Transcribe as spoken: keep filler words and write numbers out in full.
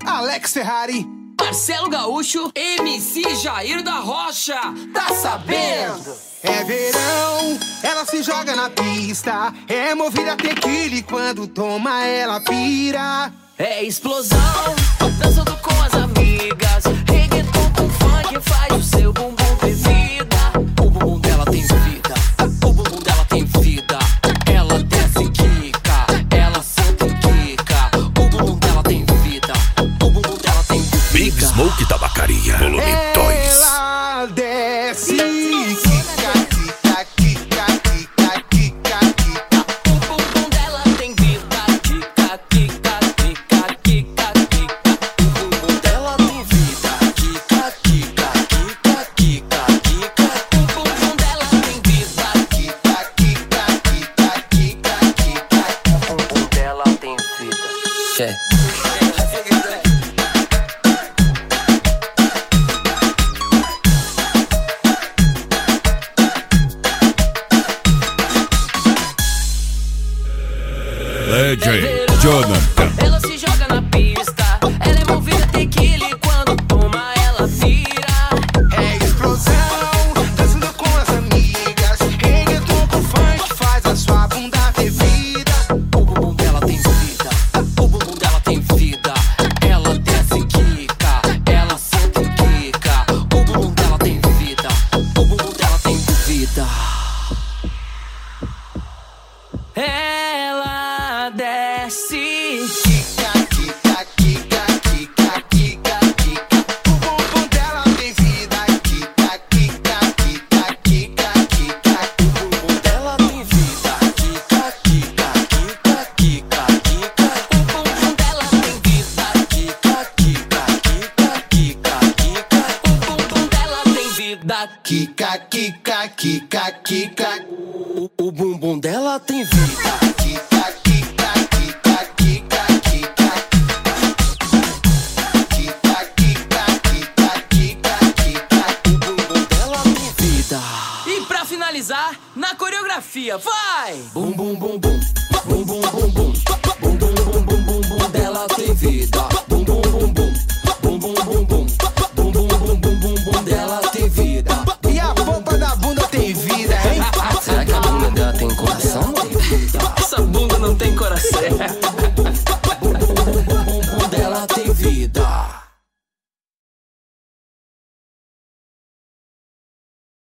Alex Ferrari, Marcelo Gaúcho, M C Jair da Rocha. Tá sabendo? É verão, ela se joga na pista. É movida tequila e quando toma ela pira. É explosão, dançando com as amigas. Reggaeton com funk faz o seu bumbum ter vida. O bumbum dela tem vida, o bumbum dela tem vida. Ela desce e quica, ela senta e quica. O bumbum dela tem vida, o bumbum dela tem vida. Big Smoke Tabacaria, volume dois. Ela desce e quica, quica, quica, quica, quica, quica. O bumbum dela tem vida, quica, quica, quica, quica, quica. O bumbum dela tem vida, quica, quica, quica, quica, quica. O bumbum dela tem vida, Quica, quica, quica, quica, quica. o bumbum dela tem vida. É. D J Jonathan. Ela se joga na pista, ela é movida tequila e quando toma ela vira. É explosão, dançando com as amigas. Reggaeton com funk faz a sua bunda ter vida. O bumbum dela tem vida, o bumbum dela tem vida. Ela desce e quica, ela senta e quica. O bumbum dela tem vida, o bumbum dela tem vida. Ela desce. Quica, quica, quica, quica, quica, quica. O bumbum dela tem vida. Quica, quica, quica, quica, quica. O bumbum dela tem vida, quica, quica, quica, quica, quica. O bumbum dela tem vida, quica, quica, quica, quica, quica. O bumbum dela tem vida, Quica, quica, quica, quica. o, o bumbum dela tem vida. Quica, quica, quica, quica, quica. Quica, quica, quica, quica, quica. O bumbum dela tem vida. E pra finalizar, na coreografia, vai! Bum bum bum bum, bum bum bum bum.